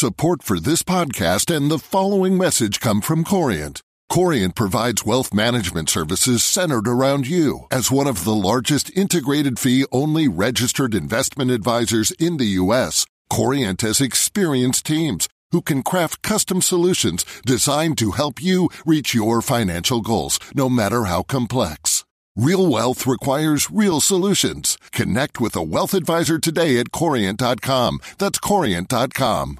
Support for this podcast and the following message come from Corient. Corient provides wealth management services centered around you. As one of the largest integrated fee-only registered investment advisors in the U.S., Corient has experienced teams who can craft custom solutions designed to help you reach your financial goals, no matter how complex. Real wealth requires real solutions. Connect with a wealth advisor today at Corient.com. That's Corient.com.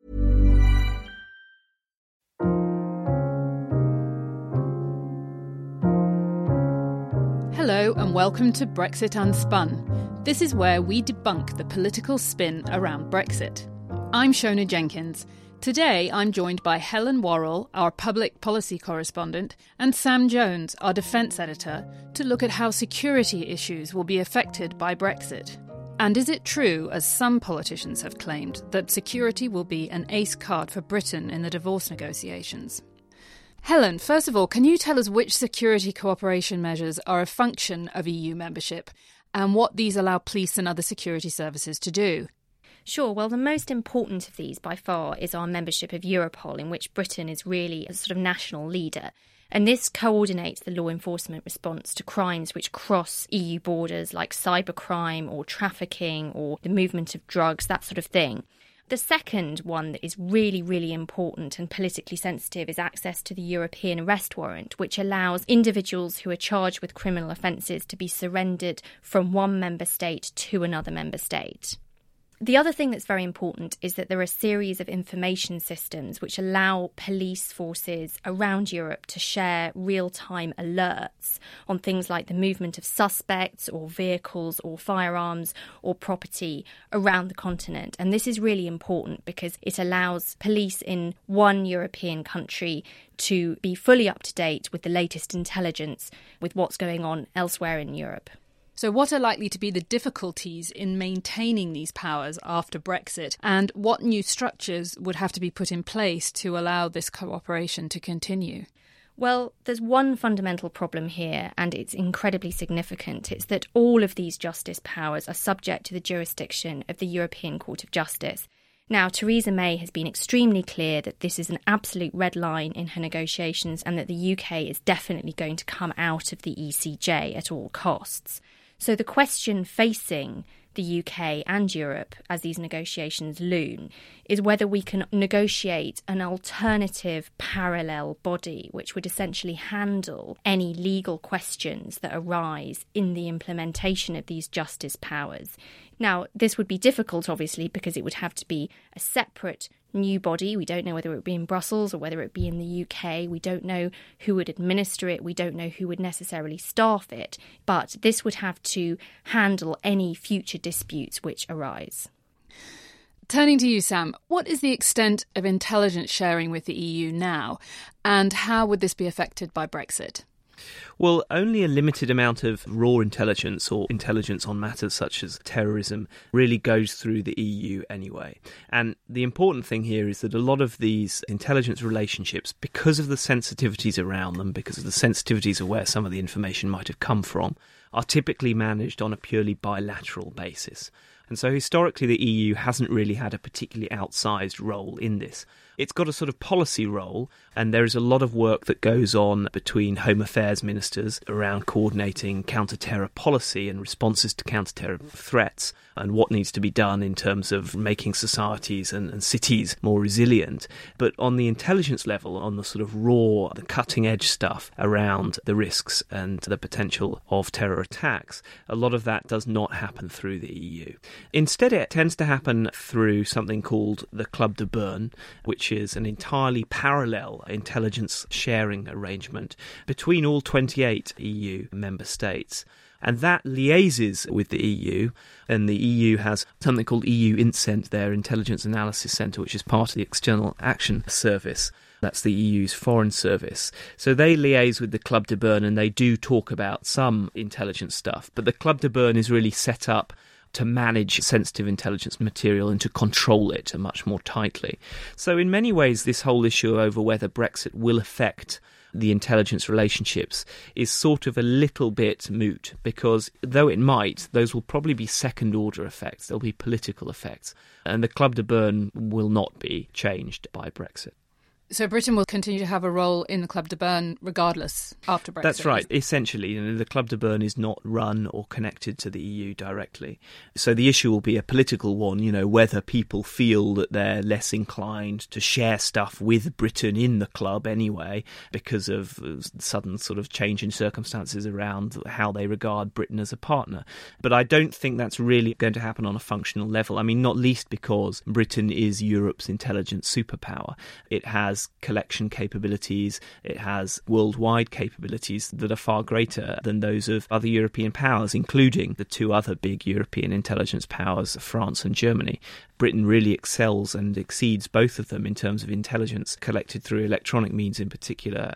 Hello and welcome to Brexit Unspun. This is where we debunk the political spin around Brexit. I'm Shona Jenkins. Today I'm joined by Helen Worrell, our public policy correspondent, and Sam Jones, our defence editor, to look at how security issues will be affected by Brexit. And is it true, as some politicians have claimed, that security will be an ace card for Britain in the divorce negotiations? Helen, first of all, can you tell us which security cooperation measures are a function of EU membership and what these allow police and other security services to do? Sure. Well, the most important of these by far is our membership of Europol, in which Britain is really a sort of national leader. And this coordinates the law enforcement response to crimes which cross EU borders, like cybercrime or trafficking or the movement of drugs, that sort of thing. The second one that is really, really important and politically sensitive is access to the European arrest warrant, which allows individuals who are charged with criminal offences to be surrendered from one member state to another member state. The other thing that's very important is that there are a series of information systems which allow police forces around Europe to share real-time alerts on things like the movement of suspects or vehicles or firearms or property around the continent. And this is really important because it allows police in one European country to be fully up to date with the latest intelligence with what's going on elsewhere in Europe. So what are likely to be the difficulties in maintaining these powers after Brexit, and what new structures would have to be put in place to allow this cooperation to continue? Well, there's one fundamental problem here, and it's incredibly significant. It's that all of these justice powers are subject to the jurisdiction of the European Court of Justice. Now, Theresa May has been extremely clear that this is an absolute red line in her negotiations and that the UK is definitely going to come out of the ECJ at all costs. So the question facing the UK and Europe as these negotiations loom is whether we can negotiate an alternative parallel body which would essentially handle any legal questions that arise in the implementation of these justice powers. Now, this would be difficult, obviously, because it would have to be a separate new body. We don't know whether it would be in Brussels or whether it would be in the UK. We don't know who would administer it. We don't know who would necessarily staff it. But this would have to handle any future disputes which arise. Turning to you, Sam, what is the extent of intelligence sharing with the EU now, and how would this be affected by Brexit? Well, only a limited amount of raw intelligence or intelligence on matters such as terrorism really goes through the EU anyway. And the important thing here is that a lot of these intelligence relationships, because of the sensitivities around them, because of the sensitivities of where some of the information might have come from, are typically managed on a purely bilateral basis. And so historically the EU hasn't really had a particularly outsized role in this. It's got a sort of policy role, and there is a lot of work that goes on between Home Affairs ministers around coordinating counter-terror policy and responses to counter-terror threats and what needs to be done in terms of making societies and cities more resilient. But on the intelligence level, on the sort of raw, the cutting-edge stuff around the risks and the potential of terror attacks, a lot of that does not happen through the EU. Instead, it tends to happen through something called the Club de Bern, which is an entirely parallel intelligence sharing arrangement between all 28 EU member states. And that liaises with the EU, and the EU has something called EU INTCENT, their Intelligence Analysis Centre, which is part of the External Action Service. That's the EU's foreign service. So they liaise with the Club de Bern, and they do talk about some intelligence stuff. But the Club de Bern is really set up to manage sensitive intelligence material and to control it much more tightly. So in many ways, this whole issue over whether Brexit will affect the intelligence relationships is sort of a little bit moot, because though it might, those will probably be second-order effects. They'll be political effects. And the Club de Bern will not be changed by Brexit. So Britain will continue to have a role in the Club de Bern regardless after Brexit? That's right. Essentially, the Club de Bern is not run or connected to the EU directly. So the issue will be a political one, whether people feel that they're less inclined to share stuff with Britain in the club anyway because of sudden sort of change in circumstances around how they regard Britain as a partner. But I don't think that's really going to happen on a functional level. I mean, not least because Britain is Europe's intelligence superpower. It has collection capabilities, it has worldwide capabilities that are far greater than those of other European powers, including the two other big European intelligence powers, France and Germany. Britain really excels and exceeds both of them in terms of intelligence collected through electronic means in particular.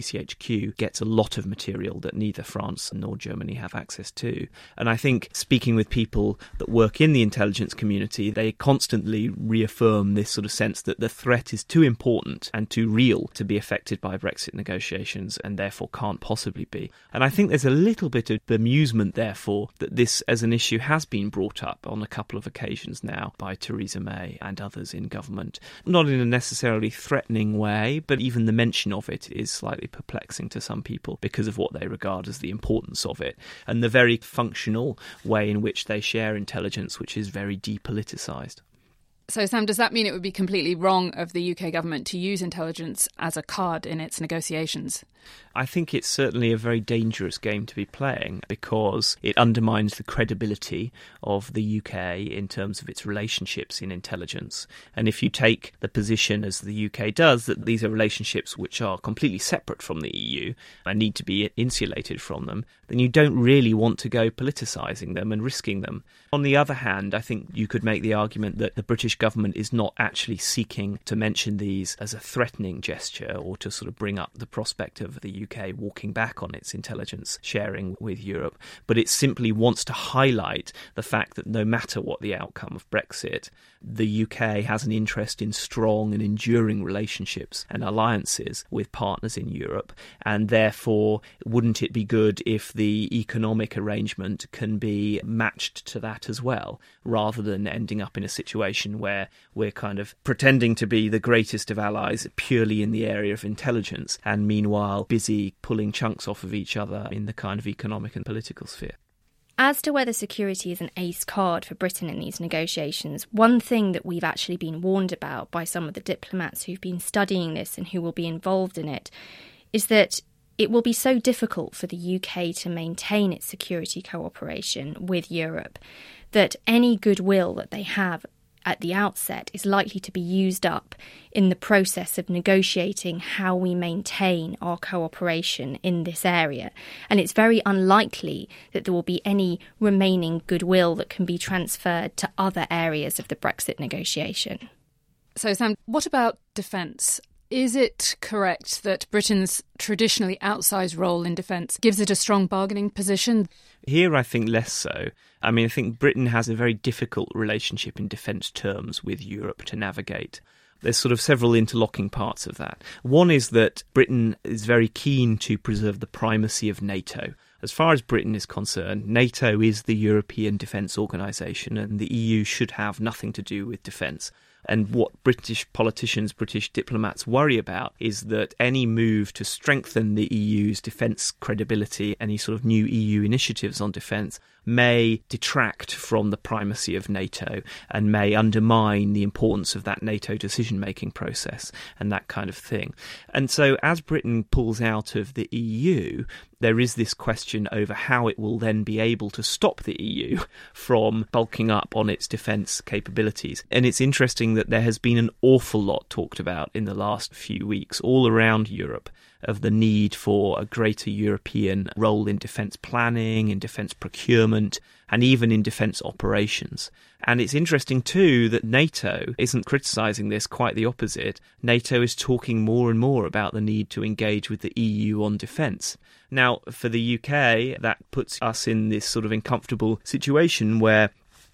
GCHQ gets a lot of material that neither France nor Germany have access to. And I think speaking with people that work in the intelligence community, they constantly reaffirm this sort of sense that the threat is too important and too real to be affected by Brexit negotiations and therefore can't possibly be. And I think there's a little bit of bemusement, therefore, that this as an issue has been brought up on a couple of occasions now by Theresa May and others in government. Not in a necessarily threatening way, but even the mention of it is slightly perplexing to some people because of what they regard as the importance of it and the very functional way in which they share intelligence, which is very depoliticised. So, Sam, does that mean it would be completely wrong of the UK government to use intelligence as a card in its negotiations? I think it's certainly a very dangerous game to be playing because it undermines the credibility of the UK in terms of its relationships in intelligence. And if you take the position, as the UK does, that these are relationships which are completely separate from the EU and need to be insulated from them, then you don't really want to go politicising them and risking them. On the other hand, I think you could make the argument that the British government is not actually seeking to mention these as a threatening gesture or to sort of bring up the prospect of the UK walking back on its intelligence sharing with Europe, but it simply wants to highlight the fact that no matter what the outcome of Brexit, the UK has an interest in strong and enduring relationships and alliances with partners in Europe, and therefore wouldn't it be good if the economic arrangement can be matched to that as well, rather than ending up in a situation where we're kind of pretending to be the greatest of allies purely in the area of intelligence and meanwhile busy pulling chunks off of each other in the kind of economic and political sphere. As to whether security is an ace card for Britain in these negotiations, one thing that we've actually been warned about by some of the diplomats who've been studying this and who will be involved in it is that it will be so difficult for the UK to maintain its security cooperation with Europe that any goodwill that they have at the outset is likely to be used up in the process of negotiating how we maintain our cooperation in this area. And it's very unlikely that there will be any remaining goodwill that can be transferred to other areas of the Brexit negotiation. So, Sam, what about defence? Is it correct that Britain's traditionally outsized role in defence gives it a strong bargaining position? Here, I think less so. I mean, I think Britain has a very difficult relationship in defence terms with Europe to navigate. There's sort of several interlocking parts of that. One is that Britain is very keen to preserve the primacy of NATO. As far as Britain is concerned, NATO is the European defence organisation and the EU should have nothing to do with defence. And what British politicians, British diplomats worry about is that any move to strengthen the EU's defence credibility, any sort of new EU initiatives on defence, may detract from the primacy of NATO and may undermine the importance of that NATO decision-making process and that kind of thing. And so as Britain pulls out of the EU, there is this question over how it will then be able to stop the EU from bulking up on its defence capabilities. And it's interesting that there has been an awful lot talked about in the last few weeks all around Europe of the need for a greater European role in defence planning, in defence procurement, and even in defence operations. And it's interesting too that NATO isn't criticising this, quite the opposite. NATO is talking more and more about the need to engage with the EU on defence. Now, for the UK, that puts us in this sort of uncomfortable situation where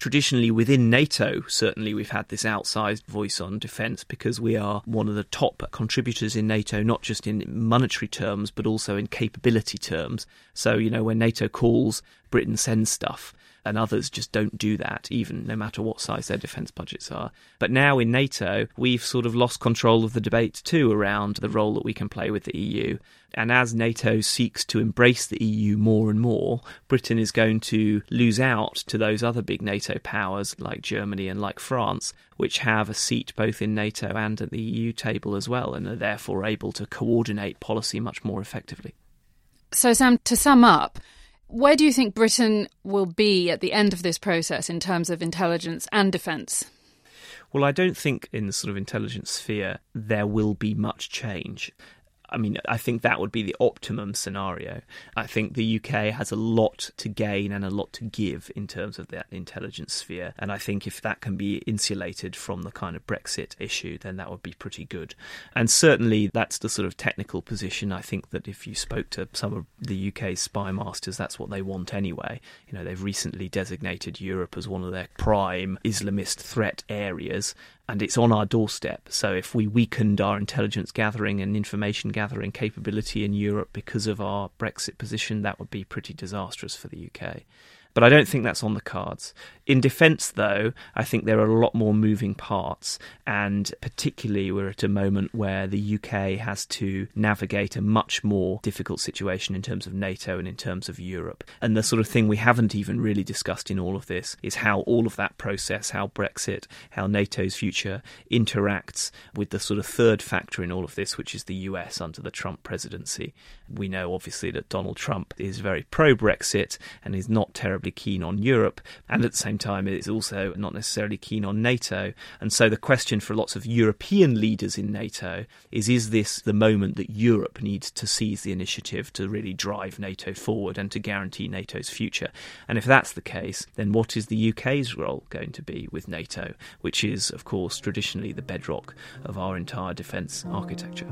Traditionally within NATO, certainly we've had this outsized voice on defence because we are one of the top contributors in NATO, not just in monetary terms, but also in capability terms. So, when NATO calls, Britain sends stuff. And others just don't do that, even no matter what size their defence budgets are. But now in NATO, we've sort of lost control of the debate too around the role that we can play with the EU. And as NATO seeks to embrace the EU more and more, Britain is going to lose out to those other big NATO powers like Germany and like France, which have a seat both in NATO and at the EU table as well, and are therefore able to coordinate policy much more effectively. So, Sam, to sum up, where do you think Britain will be at the end of this process in terms of intelligence and defence? Well, I don't think in the sort of intelligence sphere there will be much change. I mean, I think that would be the optimum scenario. I think the UK has a lot to gain and a lot to give in terms of that intelligence sphere. And I think if that can be insulated from the kind of Brexit issue, then that would be pretty good. And certainly that's the sort of technical position. I think that if you spoke to some of the UK's spy masters, that's what they want anyway. They've recently designated Europe as one of their prime Islamist threat areas. And it's on our doorstep. So if we weakened our intelligence gathering and information gathering capability in Europe because of our Brexit position, that would be pretty disastrous for the UK. But I don't think that's on the cards. In defence, though, I think there are a lot more moving parts, and particularly we're at a moment where the UK has to navigate a much more difficult situation in terms of NATO and in terms of Europe. And the sort of thing we haven't even really discussed in all of this is how all of that process, how Brexit, how NATO's future interacts with the sort of third factor in all of this, which is the US under the Trump presidency. We know, obviously, that Donald Trump is very pro-Brexit and is not terribly keen on Europe, and at the same time is also not necessarily keen on NATO. And so the question for lots of European leaders in NATO is this the moment that Europe needs to seize the initiative to really drive NATO forward and to guarantee NATO's future? And if that's the case, then what is the UK's role going to be with NATO, which is, of course, traditionally the bedrock of our entire defence architecture?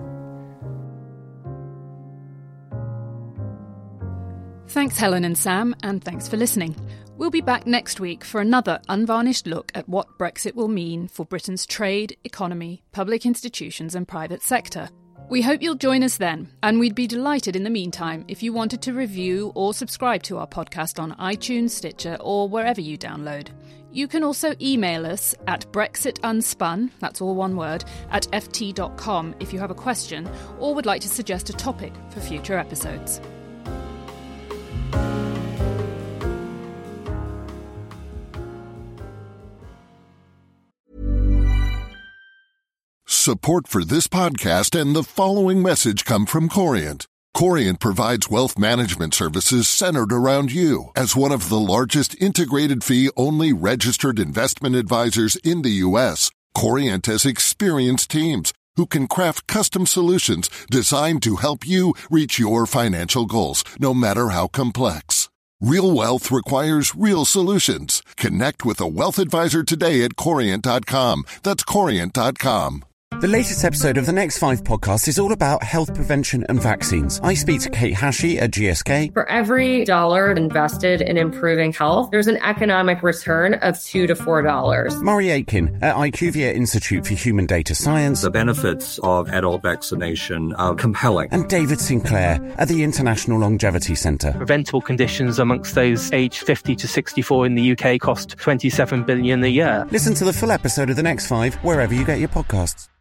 Thanks, Helen and Sam, and thanks for listening. We'll be back next week for another unvarnished look at what Brexit will mean for Britain's trade, economy, public institutions and private sector. We hope you'll join us then, and we'd be delighted in the meantime if you wanted to review or subscribe to our podcast on iTunes, Stitcher or wherever you download. You can also email us at brexitunspun, that's all one word, at ft.com if you have a question or would like to suggest a topic for future episodes. Support for this podcast and the following message come from Corient. Corient provides wealth management services centered around you. As one of the largest integrated fee-only registered investment advisors in the U.S., Corient has experienced teams who can craft custom solutions designed to help you reach your financial goals, no matter how complex. Real wealth requires real solutions. Connect with a wealth advisor today at Corient.com. That's Corient.com. The latest episode of the Next 5 podcast is all about health prevention and vaccines. I speak to Kate Hashey at GSK. For every dollar invested in improving health, there's an economic return of $2 to $4. Murray Aitken at IQVIA Institute for Human Data Science. The benefits of adult vaccination are compelling. And David Sinclair at the International Longevity Centre. Preventable conditions amongst those aged 50 to 64 in the UK cost $27 billion a year. Listen to the full episode of the Next 5 wherever you get your podcasts.